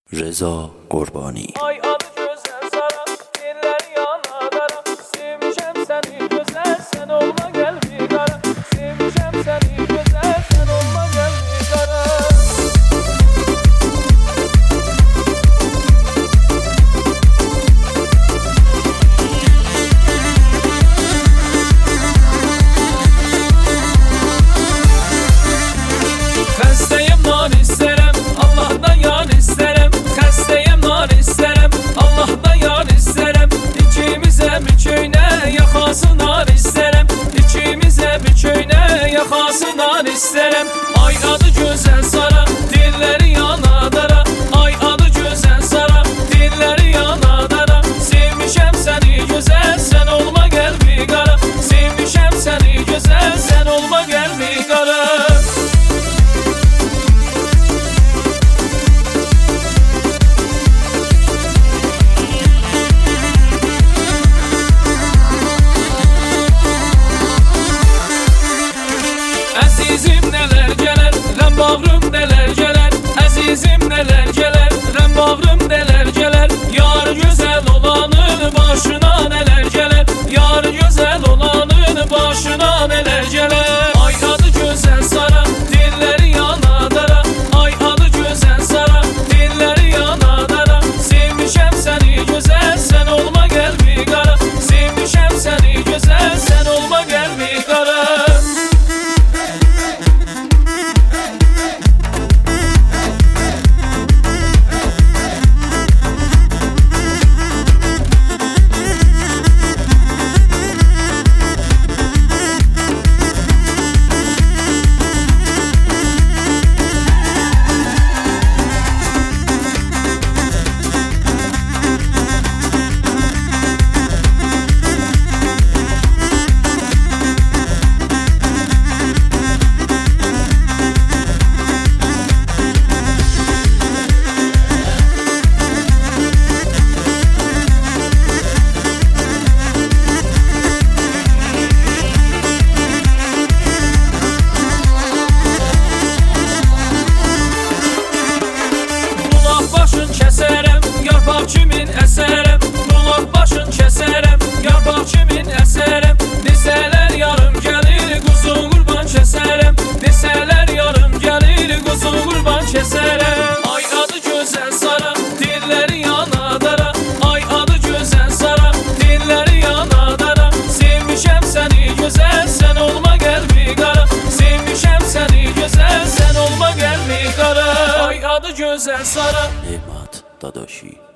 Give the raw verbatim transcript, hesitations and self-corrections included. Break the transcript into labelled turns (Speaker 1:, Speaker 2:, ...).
Speaker 1: رضا قربانی.
Speaker 2: Yaxasından istərəm, ay adı gözəl Sara, dilləri yanadara. Ay adı gözəl Sara, dilləri yanadara. Sevmişəm səni gözəl, sən olma qəlbi qara. Sevmişəm səni gözəl, sən olma qəlbi qara. Əzizim nələr gələr, rəm bağrım nələr gələr. Əzizim nələr gələr, rəm bağrım nələr gələr. Yar gözəl olanın başına nələr gələr. Yar gözəl olanın başına nələr gələr. Ay adı gözəl Sara, dilləri yanadara. Ay adı gözəl Sara, dilləri yanadara. Sevmişəm səni gözəl, sən olma qəlbi qara. Sevmişəm səni gözəl, sən olma qəlbi qara. Yarpaq kimin əsərəm, bulaq başın kəsərəm. Yarpaq kimin əsərəm, desələr yarım gəlir, quzu qurban kəsərəm. Desələr yarım gəlir, quzu qurban kəsərəm. Ay adı gözəl Sara, dilləri yanadara. Ay adı gözəl Sara, dilləri yanadara. Sevmişəm səni gözəl, sən olma qəlbi qara. Sevmişəm səni gözəl, sən olma qəlbi qara. Ay adı gözəl Sara.
Speaker 1: Nemat Dadaşi.